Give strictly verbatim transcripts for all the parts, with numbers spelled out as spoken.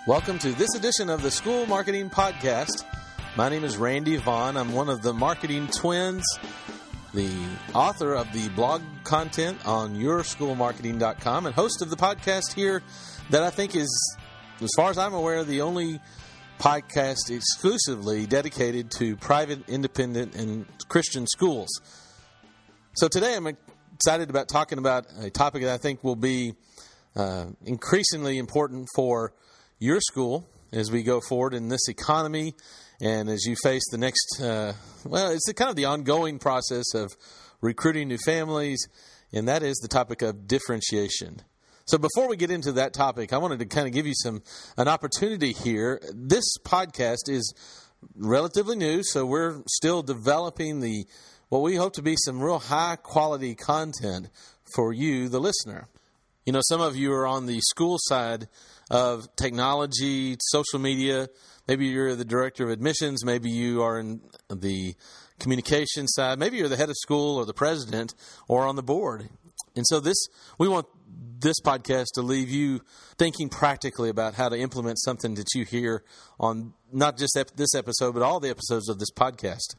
Welcome to this edition of the School Marketing Podcast. My name is Randy Vaughn. I'm one of the marketing twins, the author of the blog content on your school marketing dot com, and host of the podcast here that I think is, as far as I'm aware, the only podcast exclusively dedicated to private, independent, and Christian schools. So today I'm excited about talking about a topic that I think will be uh, increasingly important for your school as we go forward in this economy and as you face the next, uh, well, it's the, kind of the ongoing process of recruiting new families, and that is the topic of differentiation. So before we get into that topic, I wanted to kind of give you some an opportunity here. This podcast is relatively new, so we're still developing the what we hope to be some real high-quality content for you, the listener. You know, some of you are on the school side of technology, social media. Maybe you're the director of admissions. Maybe you are in the communication side. Maybe you're the head of school or the president or on the board. And so this, we want this podcast to leave you thinking practically about how to implement something that you hear on not just ep- this episode, but all the episodes of this podcast.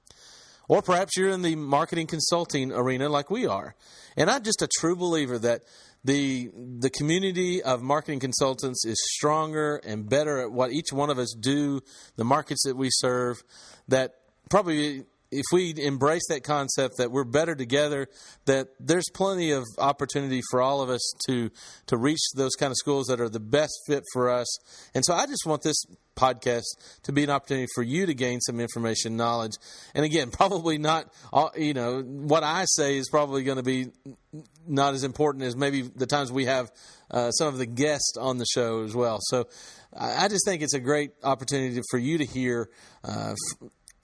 Or perhaps you're in the marketing consulting arena like we are. And I'm just a true believer that The the community of marketing consultants is stronger and better at what each one of us do, the markets that we serve, that probably if we embrace that concept that we're better together, that there's plenty of opportunity for all of us to, to reach those kind of schools that are the best fit for us. And so I just want this podcast to be an opportunity for you to gain some information, knowledge. And again, probably not, all, you know, what I say is probably going to be not as important as maybe the times we have uh, some of the guests on the show as well. So I just think it's a great opportunity for you to hear uh, f-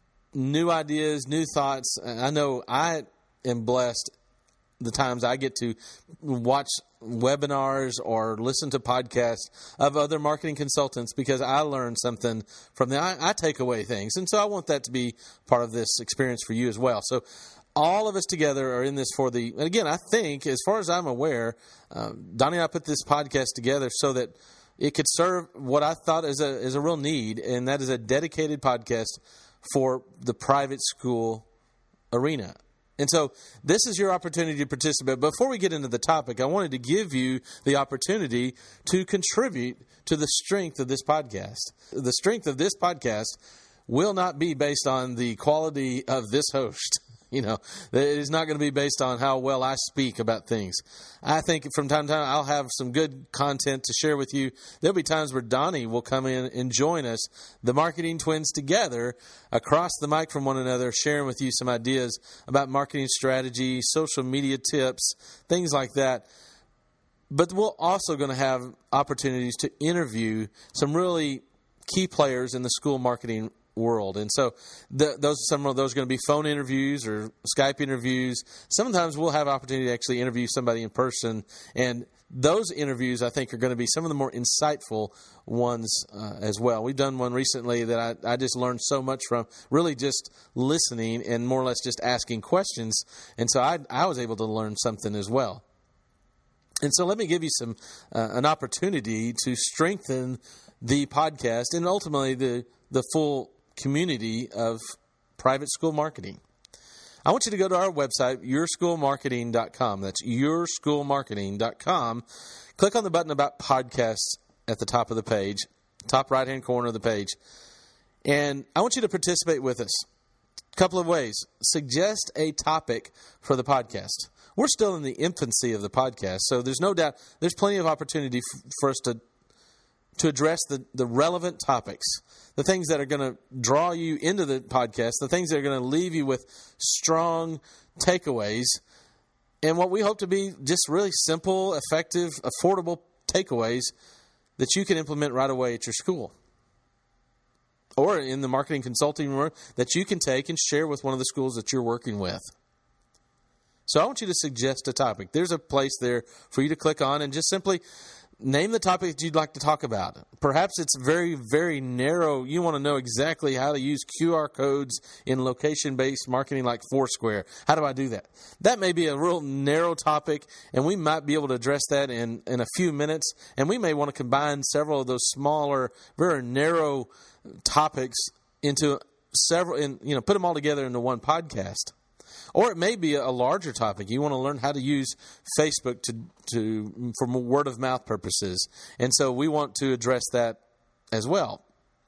new ideas, new thoughts. I know I am blessed the times I get to watch webinars or listen to podcasts of other marketing consultants because I learn something from them. I, I take away things. And so I want that to be part of this experience for you as well. So all of us together are in this for the, and again, I think, as far as I'm aware, um, Donnie and I put this podcast together so that it could serve what I thought is a, is a real need, and that is a dedicated podcast for the private school arena. And so this is your opportunity to participate. Before we get into the topic, I wanted to give you the opportunity to contribute to the strength of this podcast. The strength of this podcast will not be based on the quality of this host. You know, it is not going to be based on how well I speak about things. I think from time to time I'll have some good content to share with you. There'll be times where Donnie will come in and join us, the marketing twins together, across the mic from one another, sharing with you some ideas about marketing strategy, social media tips, things like that. But we're also going to have opportunities to interview some really key players in the school marketing world. And so the, those some of those are going to be phone interviews or Skype interviews. Sometimes we'll have opportunity to actually interview somebody in person. And those interviews, I think, are going to be some of the more insightful ones uh, as well. We've done one recently that I, I just learned so much from, really just listening and more or less just asking questions. And so I, I was able to learn something as well. And so let me give you some uh, an opportunity to strengthen the podcast and ultimately the the full community of private school marketing. I want you to go to our website, your school marketing dot com. That's your school marketing dot com. Click on the button about podcasts at the top of the page, top right-hand corner of the page. And I want you to participate with us. A couple of ways. Suggest a topic for the podcast. We're still in the infancy of the podcast, so there's no doubt there's plenty of opportunity f- for us to to address the, the relevant topics, the things that are going to draw you into the podcast, the things that are going to leave you with strong takeaways, and what we hope to be just really simple, effective, affordable takeaways that you can implement right away at your school or in the marketing consulting room that you can take and share with one of the schools that you're working with. So I want you to suggest a topic. There's a place there for you to click on and just simply name the topic that you'd like to talk about. Perhaps it's very, very narrow. You want to know exactly how to use Q R codes in location-based marketing like Foursquare. How do I do that? That may be a real narrow topic, and we might be able to address that in, in a few minutes. And we may want to combine several of those smaller, very narrow topics into several, in, you know, put them all together into one podcast. Or it may be a larger topic. You want to learn how to use Facebook to, to for word of mouth purposes. And so we want to address that as well.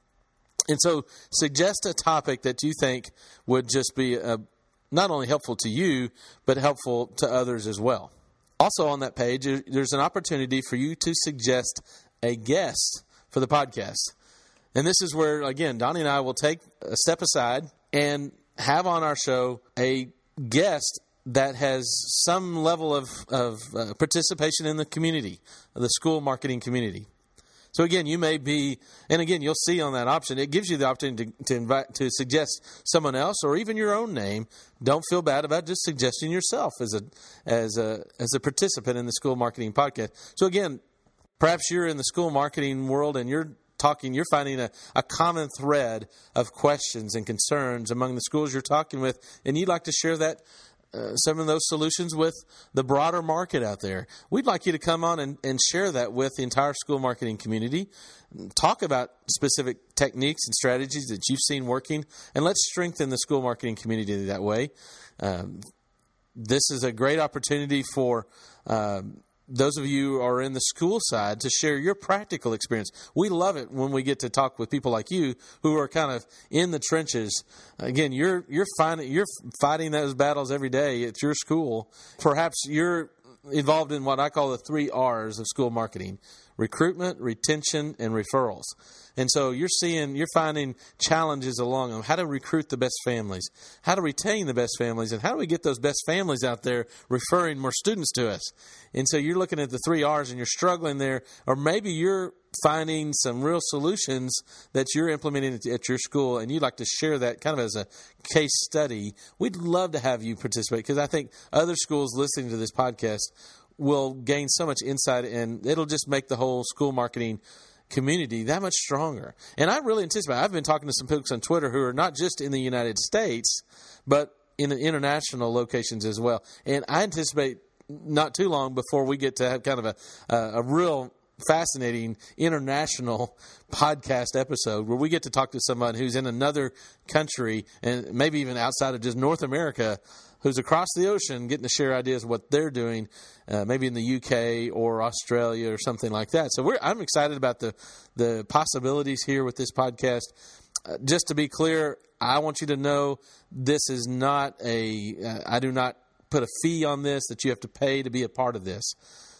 And so suggest a topic that you think would just be a, not only helpful to you, but helpful to others as well. Also on that page, there's an opportunity for you to suggest a guest for the podcast. And this is where, again, Donnie and I will take a step aside and have on our show a guest that has some level of, of uh, participation in the community, the school marketing community. So again, you may be, and again, you'll see on that option, it gives you the opportunity to, to invite, to suggest someone else or even your own name. Don't feel bad about just suggesting yourself as a as a as a participant in the school marketing podcast. So again, perhaps you're in the school marketing world and you're talking, you're finding a, a common thread of questions and concerns among the schools you're talking with, and you'd like to share that uh, some of those solutions with the broader market out there. We'd like you to come on and, and share that with the entire school marketing community. Talk about specific techniques and strategies that you've seen working, and let's strengthen the school marketing community that way. Um, this is a great opportunity for um, those of you who are in the school side to share your practical experience. We love it when we get to talk with people like you who are kind of in the trenches. Again, you're you're finding, you're fighting those battles every day at your school. Perhaps you're involved in what I call the three R's of school marketing: recruitment, retention, and referrals. And so you're seeing, you're finding challenges along them. How to recruit the best families, how to retain the best families, and how do we get those best families out there referring more students to us? And so you're looking at the three R's and you're struggling there, or maybe you're finding some real solutions that you're implementing at your school and you'd like to share that kind of as a case study. We'd love to have you participate because I think other schools listening to this podcast will gain so much insight, and it'll just make the whole school marketing community that much stronger. And I really anticipate, I've been talking to some folks on Twitter who are not just in the United States, but in international locations as well. And I anticipate not too long before we get to have kind of a, a, a real fascinating international podcast episode where we get to talk to someone who's in another country and maybe even outside of just North America, who's across the ocean, getting to share ideas of what they're doing, uh, maybe in the U K or Australia or something like that. So we're, I'm excited about the, the possibilities here with this podcast. Uh, just to be clear, I want you to know this is not a, uh, I do not put a fee on this that you have to pay to be a part of this.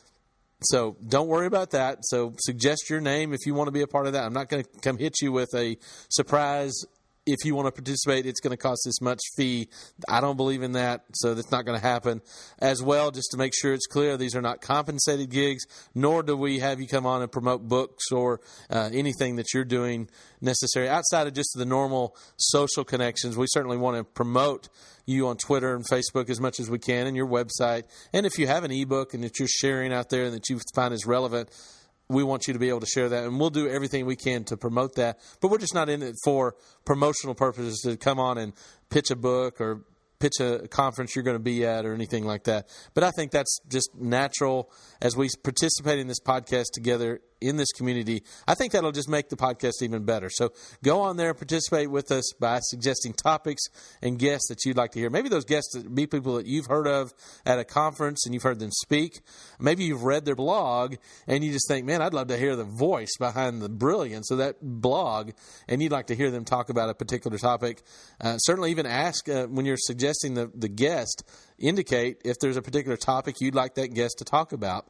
So don't worry about that. So suggest your name if you want to be a part of that. I'm not going to come hit you with a surprise. If you want to participate, it's going to cost this much fee. I don't believe in that, so that's not going to happen. As well, just to make sure it's clear, these are not compensated gigs, nor do we have you come on and promote books or uh, anything that you're doing necessary. Outside of just the normal social connections, we certainly want to promote you on Twitter and Facebook as much as we can, and your website. And if you have an ebook and that you're sharing out there and that you find is relevant, we want you to be able to share that, and we'll do everything we can to promote that. But we're just not in it for promotional purposes to come on and pitch a book or pitch a conference you're going to be at or anything like that. But I think that's just natural as we participate in this podcast together in this community. I think that'll just make the podcast even better. So go on there and participate with us by suggesting topics and guests that you'd like to hear. Maybe those guests that be people that you've heard of at a conference and you've heard them speak. Maybe you've read their blog and you just think, man, I'd love to hear the voice behind the brilliance of that blog, and you'd like to hear them talk about a particular topic. Uh, certainly even ask uh, when you're suggesting the, the guest, indicate if there's a particular topic you'd like that guest to talk about.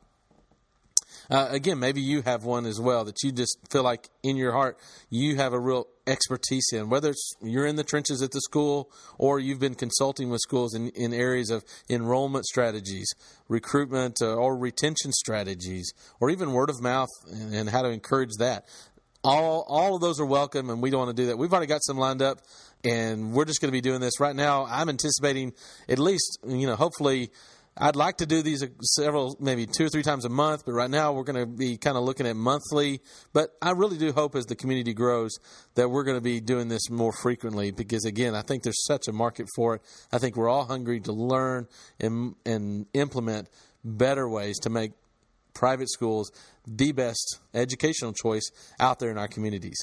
Uh, again, maybe you have one as well that you just feel like in your heart you have a real expertise in, whether it's you're in the trenches at the school or you've been consulting with schools in, in areas of enrollment strategies, recruitment uh, or retention strategies, or even word of mouth and, and how to encourage that. All all of those are welcome, and we don't want to do that. We've already got some lined up, and we're just going to be doing this right now. I'm anticipating at least, you know, hopefully I'd like to do these several, maybe two or three times a month, but right now we're going to be kind of looking at monthly. But I really do hope as the community grows that we're going to be doing this more frequently because, again, I think there's such a market for it. I think we're all hungry to learn and, and implement better ways to make private schools the best educational choice out there in our communities.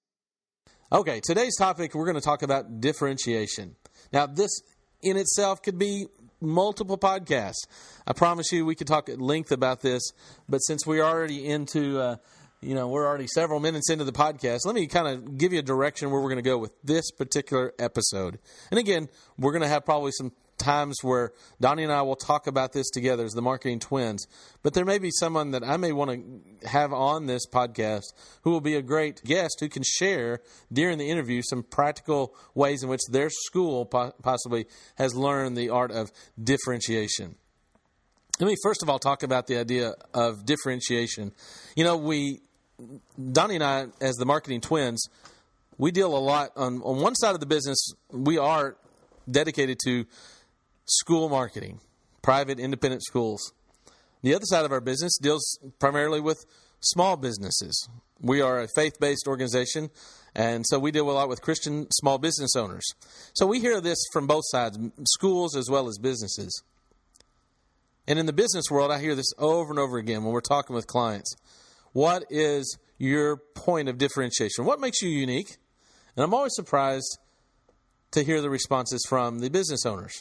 Okay, today's topic, we're going to talk about differentiation. Now, this in itself could be multiple podcasts. I promise you we could talk at length about this, but since we're already into, uh, you know, we're already several minutes into the podcast, let me kind of give you a direction where we're going to go with this particular episode. And again, we're going to have probably some times where Donnie and I will talk about this together as the Marketing Twins, but there may be someone that I may want to have on this podcast who will be a great guest who can share during the interview some practical ways in which their school po- possibly has learned the art of differentiation. Let me first of all talk about the idea of differentiation. You know, we, Donnie and I, as the Marketing Twins, we deal a lot on, on one side of the business, we are dedicated to school marketing, private independent schools. The other side of our business deals primarily with small businesses. We are a faith-based organization, and so we deal a lot with Christian small business owners. So we hear this from both sides, schools as well as businesses. And in the business world, I hear this over and over again when we're talking with clients. What is your point of differentiation? What makes you unique? And I'm always surprised to hear the responses from the business owners.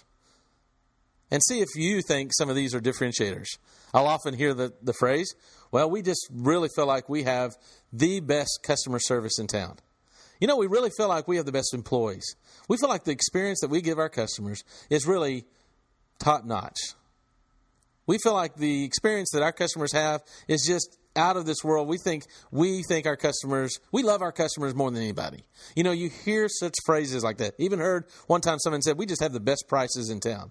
And see if you think some of these are differentiators. I'll often hear the, the phrase, well, we just really feel like we have the best customer service in town. You know, we really feel like we have the best employees. We feel like the experience that we give our customers is really top-notch. We feel like the experience that our customers have is just out of this world. We think we think our customers, we love our customers more than anybody. You know, you hear such phrases like that. Even heard one time someone said, we just have the best prices in town.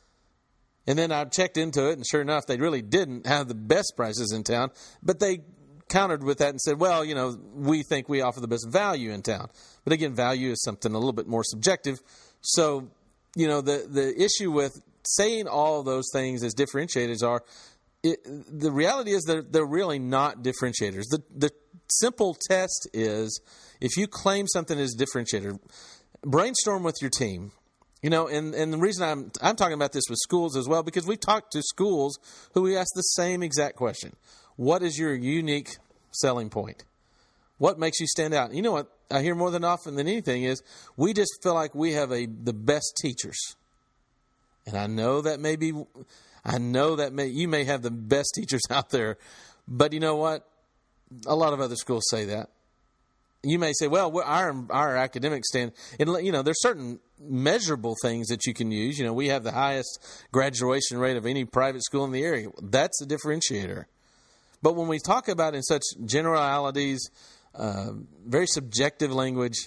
And then I checked into it, and sure enough, they really didn't have the best prices in town. But they countered with that and said, well, you know, we think we offer the best value in town. But again, value is something a little bit more subjective. So, you know, the, the issue with saying all of those things as differentiators are, it, the reality is they're, they're really not differentiators. The, the simple test is if you claim something as differentiator, brainstorm with your team. You know, and, and the reason I'm I'm talking about this with schools as well, because we've talked to schools who we ask the same exact question. What is your unique selling point? What makes you stand out? You know what I hear more than often than anything is we just feel like we have a the best teachers. And I know that may be, I know that may, you may have the best teachers out there, but you know what? A lot of other schools say that. You may say, well, our our academic stand, and you know, there's certain measurable things that you can use. You know, we have the highest graduation rate of any private school in the area. That's a differentiator. But when we talk about in such generalities, uh, very subjective language,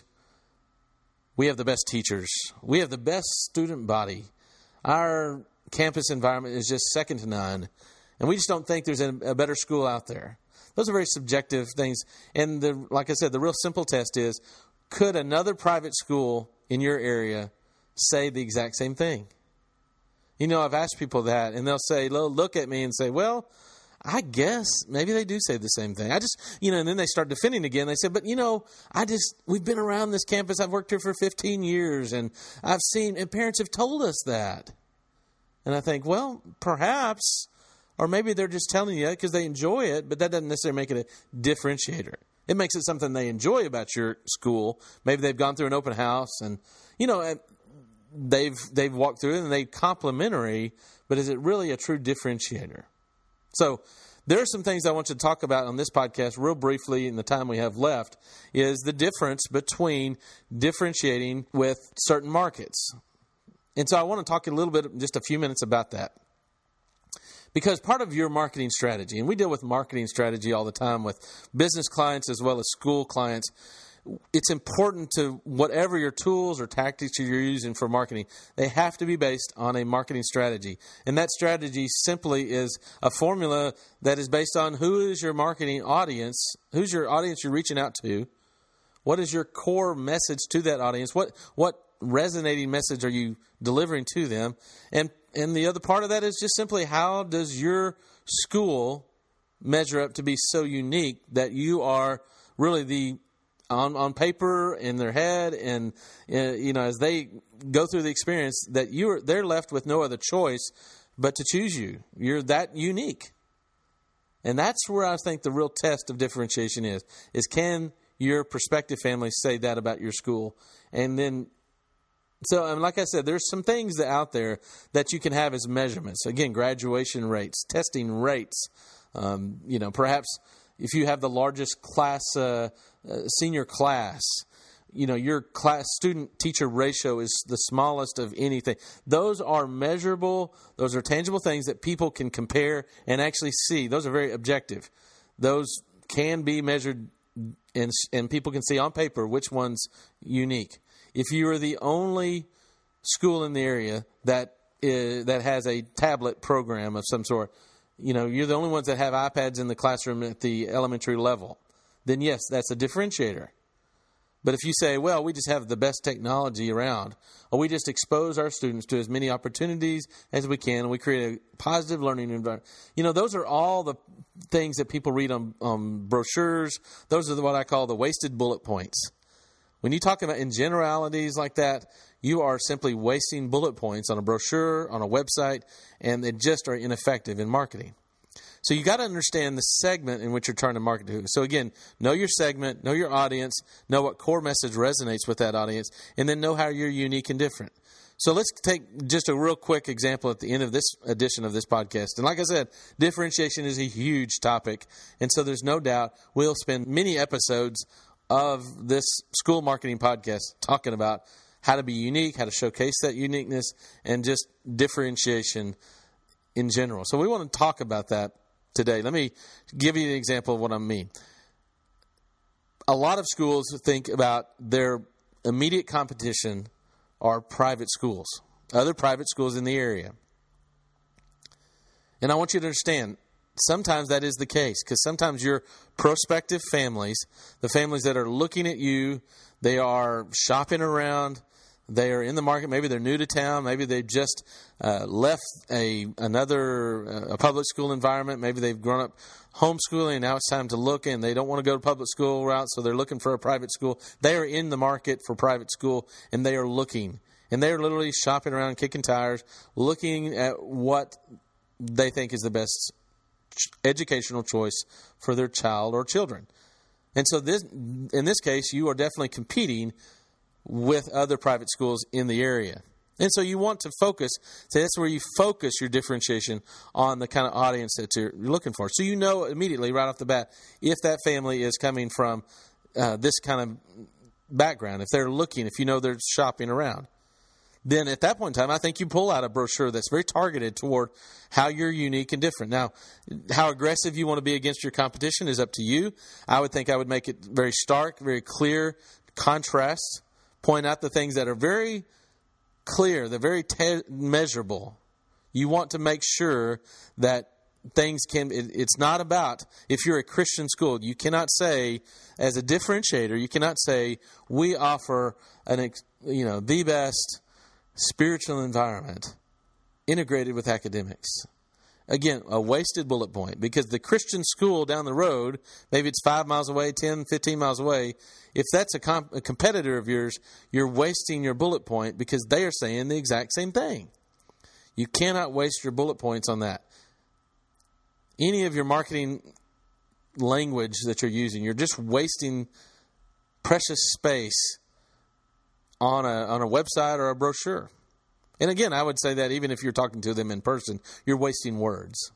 we have the best teachers. We have the best student body. Our campus environment is just second to none, and we just don't think there's a, a better school out there. Those are very subjective things. And the, like I said, the real simple test is, could another private school in your area say the exact same thing? You know, I've asked people that, and they'll say, they'll look at me and say, well, I guess maybe they do say the same thing. I just, you know, and then they start defending again. They say, but, you know, I just, we've been around this campus. I've worked here for fifteen years, and I've seen, and parents have told us that. And I think, well, perhaps... Or maybe they're just telling you because they enjoy it, but that doesn't necessarily make it a differentiator. It makes it something they enjoy about your school. Maybe they've gone through an open house and, you know, they've they've walked through it and they're complimentary, but is it really a true differentiator? So there are some things I want you to talk about on this podcast real briefly in the time we have left, is the difference between differentiating with certain markets. And so I want to talk a little bit, just a few minutes about that. Because part of your marketing strategy, and we deal with marketing strategy all the time with business clients as well as school clients, it's important to whatever your tools or tactics you're using for marketing, they have to be based on a marketing strategy. And that strategy simply is a formula that is based on who is your marketing audience, who's your audience you're reaching out to, what is your core message to that audience, what what resonating message are you delivering to them, and and the other part of that is just simply, how does your school measure up to be so unique that you are really the on on paper, in their head, and uh, you know, as they go through the experience, that you're they're left with no other choice but to choose you. You're that unique. And that's where I think the real test of differentiation is, is can your prospective family say that about your school? And then, so I mean, like I said, there's some things that out there that you can have as measurements. Again, graduation rates, testing rates, um, you know, perhaps if you have the largest class, uh, uh, senior class, you know, your class student-teacher ratio is the smallest of anything. Those are measurable. Those are tangible things that people can compare and actually see. Those are very objective. Those can be measured, and, and people can see on paper which one's unique. If you are the only school in the area that is, that has a tablet program of some sort, you know, you're the only ones that have iPads in the classroom at the elementary level, then yes, that's a differentiator. But if you say, well, we just have the best technology around, or we just expose our students to as many opportunities as we can, and we create a positive learning environment, you know, those are all the things that people read on, on brochures. Those are the, what I call the wasted bullet points. When you talk about in generalities like that, you are simply wasting bullet points on a brochure, on a website, and they just are ineffective in marketing. So you got to understand the segment in which you're trying to market to. So again, know your segment, know your audience, know what core message resonates with that audience, and then know how you're unique and different. So let's take just a real quick example at the end of this edition of this podcast. And like I said, differentiation is a huge topic, and so there's no doubt we'll spend many episodes of this school marketing podcast talking about how to be unique, how to showcase that uniqueness, and just differentiation in general. So we want to talk about that today. Let me give you an example of what I mean. A lot of schools think about their immediate competition are private schools, other private schools in the area. And I want you to understand, sometimes that is the case, because sometimes your prospective families, the families that are looking at you, they are shopping around, they are in the market, maybe they're new to town, maybe they've just uh, left a another uh, a public school environment, maybe they've grown up homeschooling and now it's time to look, and they don't want to go to public school route, so they're looking for a private school. They are in the market for private school, and they are looking, and they are literally shopping around, kicking tires, looking at what they think is the best educational choice for their child or children. And so this, in this case, you are definitely competing with other private schools in the area. And so you want to focus, so that's where you focus your differentiation on the kind of audience that you're looking for. So you know immediately right off the bat if that family is coming from uh, this kind of background, if they're looking, if you know they're shopping around. Then at that point in time, I think you pull out a brochure that's very targeted toward how you're unique and different. Now, how aggressive you want to be against your competition is up to you. I would think I would make it very stark, very clear, contrast, point out the things that are very clear, they're very te- measurable. You want to make sure that things can, it, it's not about, if you're a Christian school, you cannot say, as a differentiator, you cannot say, we offer an, you know, the best spiritual environment integrated with academics. Again, a wasted bullet point, because the Christian school down the road, maybe it's five miles away, ten, fifteen miles away, if that's a, comp- a competitor of yours, you're wasting your bullet point because they are saying the exact same thing. You cannot waste your bullet points on that. Any of your marketing language that you're using, you're just wasting precious space on a on a website or a brochure. And again, I would say that even if you're talking to them in person, you're wasting words.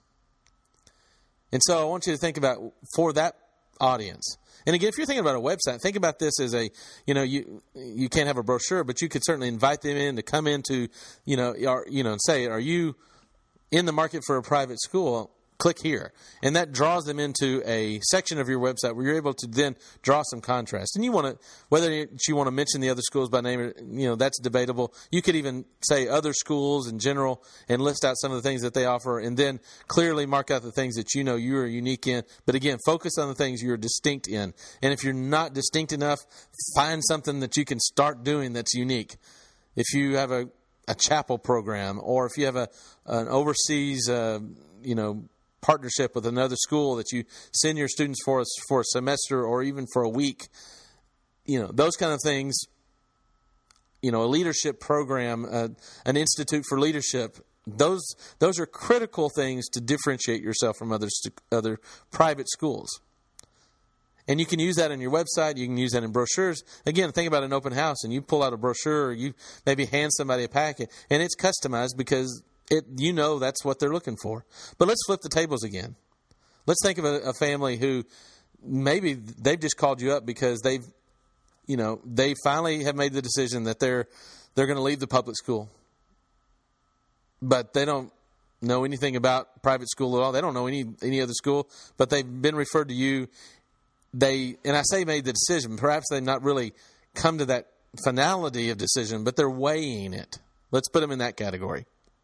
And so I want you to think about, for that audience. And again, if you're thinking about a website, think about this as a, you know, you you can't have a brochure, but you could certainly invite them in to come into, you know, or, you know, and say, are you in the market for a private school? Click here. And that draws them into a section of your website where you're able to then draw some contrast. And you want to, whether you want to mention the other schools by name, or, you know, that's debatable. You could even say other schools in general and list out some of the things that they offer, and then clearly mark out the things that you know you are unique in. But again, focus on the things you're distinct in. And if you're not distinct enough, find something that you can start doing that's unique. If you have a a chapel program, or if you have a an overseas, uh, you know, partnership with another school that you send your students for us for a semester or even for a week, you know, those kind of things. You know, a leadership program, uh, an institute for leadership. Those those are critical things to differentiate yourself from other st- other private schools. And you can use that on your website. You can use that in brochures. Again, think about an open house, and you pull out a brochure, or you maybe hand somebody a packet, and it's customized because it you know that's what they're looking for. But let's flip the tables again. Let's think of a, a family who maybe they've just called you up because they've, you know, they finally have made the decision that they're they're going to leave the public school. But they don't know anything about private school at all. They don't know any any other school, but they've been referred to you. They and I say made the decision. Perhaps they've not really come to that finality of decision, but they're weighing it. Let's put them in that category.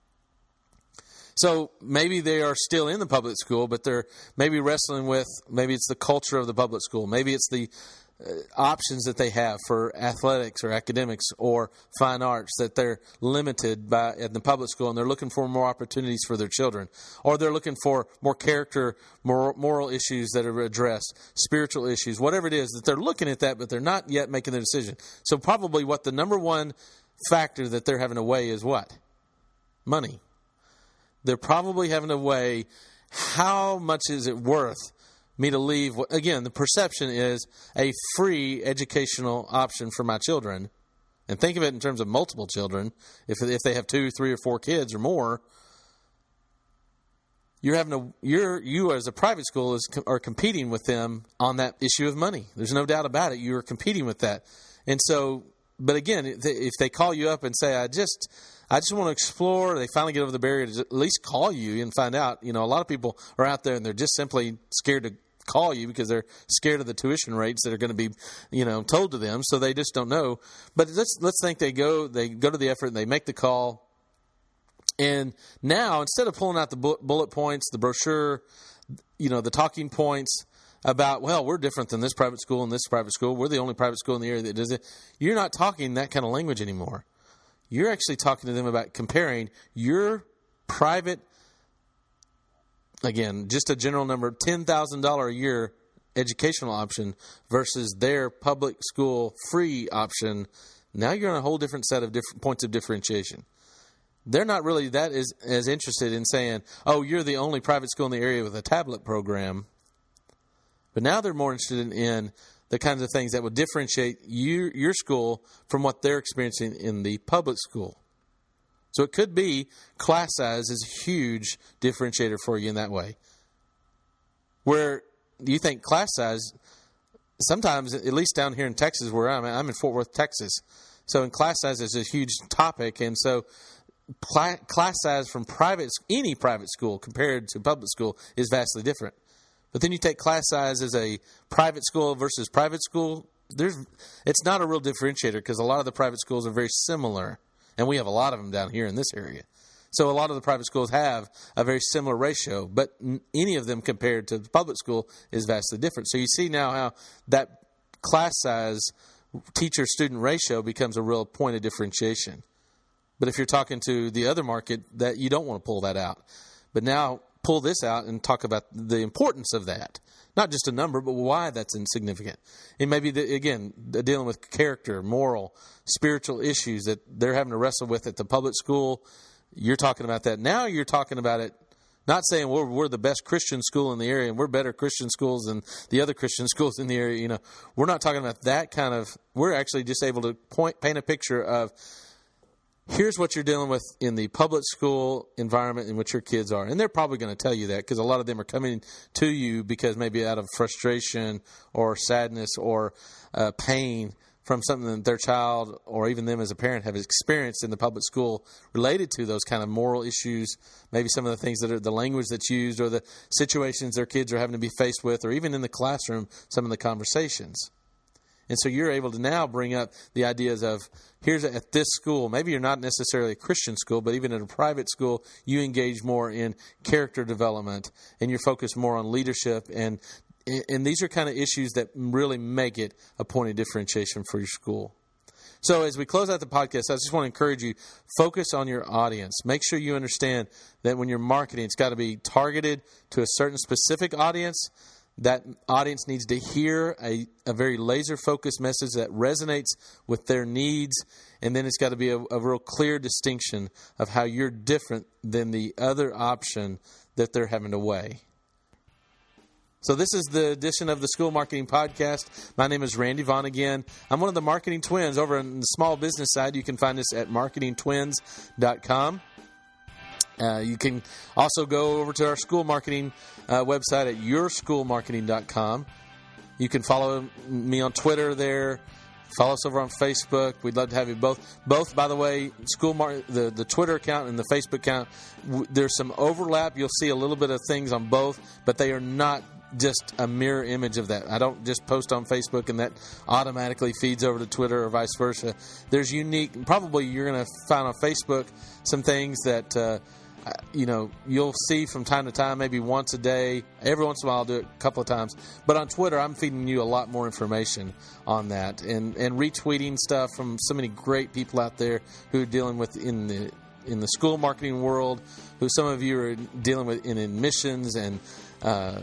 So maybe they are still in the public school, but they're maybe wrestling with, maybe it's the culture of the public school. Maybe it's the uh, options that they have for athletics or academics or fine arts that they're limited by in the public school, and they're looking for more opportunities for their children. Or they're looking for more character, more moral issues that are addressed, spiritual issues, whatever it is, that they're looking at that, but they're not yet making the decision. So probably what the number one factor that they're having to weigh is what? Money. They're probably having to weigh how much is it worth me to leave. Again, the perception is a free educational option for my children. And think of it in terms of multiple children. If if they have two, three, or four kids or more, you're having to you're you as a private school is are competing with them on that issue of money. There's no doubt about it. You are competing with that. And so, but again, if they call you up and say, I just I just want to explore, they finally get over the barrier to at least call you and find out. You know, a lot of people are out there and they're just simply scared to call you because they're scared of the tuition rates that are going to be, you know, told to them. So they just don't know. But let's let's think they go they go to the effort and they make the call. And now, instead of pulling out the bullet points, the brochure, you know, the talking points about, well, we're different than this private school and this private school. We're the only private school in the area that does it. You're not talking that kind of language anymore. You're actually talking to them about comparing your private, again, just a general number, ten thousand dollars a year educational option versus their public school free option. Now you're on a whole different set of different points of differentiation. They're not really that is as interested in saying, oh, you're the only private school in the area with a tablet program. But now they're more interested in, in the kinds of things that would differentiate you, your school from what they're experiencing in the public school. So it could be class size is a huge differentiator for you in that way. Where you think class size, sometimes, at least down here in Texas where I'm at, I'm in Fort Worth, Texas. So in class size is a huge topic. And so class size from private, any private school compared to public school is vastly different. But then you take class size as a private school versus private school, there's it's not a real differentiator because a lot of the private schools are very similar. And we have a lot of them down here in this area. So a lot of the private schools have a very similar ratio, but any of them compared to the public school is vastly different. So you see now how that class size teacher-student ratio becomes a real point of differentiation. But if you're talking to the other market, that you don't want to pull that out. But now pull this out and talk about the importance of that. Not just a number, but why that's insignificant. It may be, the, again, dealing with character, moral, spiritual issues that they're having to wrestle with at the public school. You're talking about that. Now you're talking about it, not saying we're, we're the best Christian school in the area and we're better Christian schools than the other Christian schools in the area. You know, we're not talking about that kind of, we're actually just able to point, paint a picture of, here's what you're dealing with in the public school environment in which your kids are. And they're probably going to tell you that because a lot of them are coming to you because maybe out of frustration or sadness or uh, pain from something that their child or even them as a parent have experienced in the public school related to those kind of moral issues, maybe some of the things that are the language that's used or the situations their kids are having to be faced with, or even in the classroom, some of the conversations. And so you're able to now bring up the ideas of, here's a, at this school, maybe you're not necessarily a Christian school, but even at a private school, you engage more in character development and you're focused more on leadership. And, and these are kind of issues that really make it a point of differentiation for your school. So as we close out the podcast, I just want to encourage you, focus on your audience. Make sure you understand that when you're marketing, it's got to be targeted to a certain specific audience. That audience needs to hear a, a very laser-focused message that resonates with their needs. And then it's got to be a, a real clear distinction of how you're different than the other option that they're having to weigh. So this is the edition of the School Marketing Podcast. My name is Randy Vaughn again. I'm one of the marketing twins. Over on the small business side, you can find us at marketing twins dot com. Uh, you can also go over to our school marketing uh, website at your school marketing dot com. You can follow me on Twitter there. Follow us over on Facebook. We'd love to have you both. Both, by the way, school mar- the, the Twitter account and the Facebook account, w- there's some overlap. You'll see a little bit of things on both, but they are not just a mirror image of that. I don't just post on Facebook and that automatically feeds over to Twitter or vice versa. There's unique, probably you're going to find on Facebook some things that, uh, you know, you'll see from time to time, maybe once a day. Every once in a while I'll do it a couple of times. But on Twitter, I'm feeding you a lot more information on that and, and retweeting stuff from so many great people out there who are dealing with in the in the school marketing world, who some of you are dealing with in admissions and uh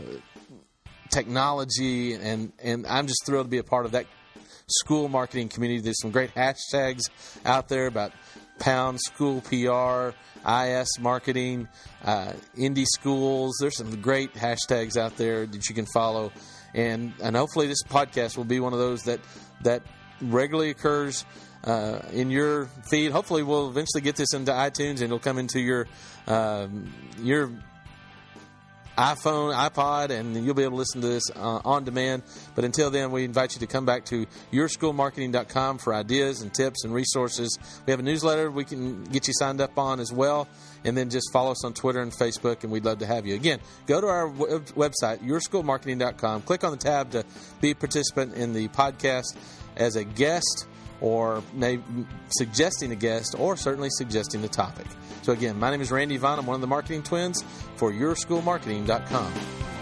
technology, and, and I'm just thrilled to be a part of that school marketing community. There's some great hashtags out there about Pound School P R, I S Marketing, uh, Indie Schools. There's some great hashtags out there that you can follow, and and hopefully this podcast will be one of those that that regularly occurs uh, in your feed. Hopefully we'll eventually get this into iTunes and it'll come into your um, your iPhone, iPod, and you'll be able to listen to this uh, on demand. But until then, we invite you to come back to your school marketing dot com for ideas and tips and resources. We have a newsletter we can get you signed up on as well. And then just follow us on Twitter and Facebook, and we'd love to have you. Again, go to our w- website, your school marketing dot com. Click on the tab to be a participant in the podcast as a guest, or maybe suggesting a guest, or certainly suggesting a topic. So again, my name is Randy Vaughn. I'm one of the marketing twins for your school marketing dot com.